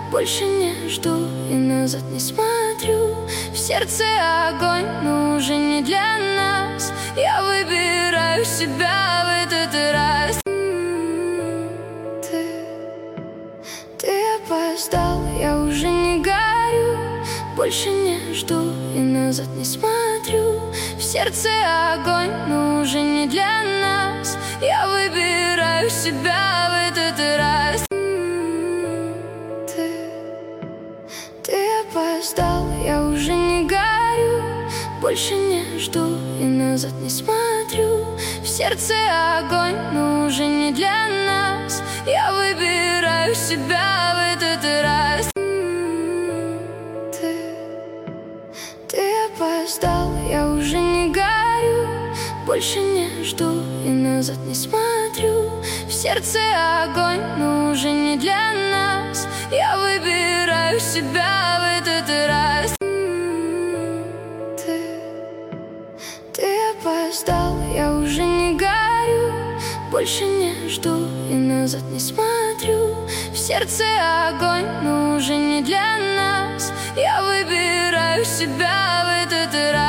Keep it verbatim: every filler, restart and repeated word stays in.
больше не жду и назад не смотрю. В сердце огонь, но уже не для нас. Я выбираю себя в этот раз. Ты, ты опоздал, я уже не горю. Больше не жду и назад не смотрю. В сердце огонь, но уже не для нас. Я выбираю себя в этот раз. Ты, ты опоздал, я уже не горю. Больше не жду и назад не смотрю. В сердце огонь, но уже не для нас. Я выбираю себя в этот раз. Ты, ты опоздал, я уже не горю. Больше не жду и назад не смотрю. В сердце огонь, но уже не для нас. Я выбираю себя в этот раз. Ты, ты опоздал, я уже не горю. Больше не жду и назад не смотрю. В сердце огонь, но уже не для нас. Я выбираю себя в этот раз.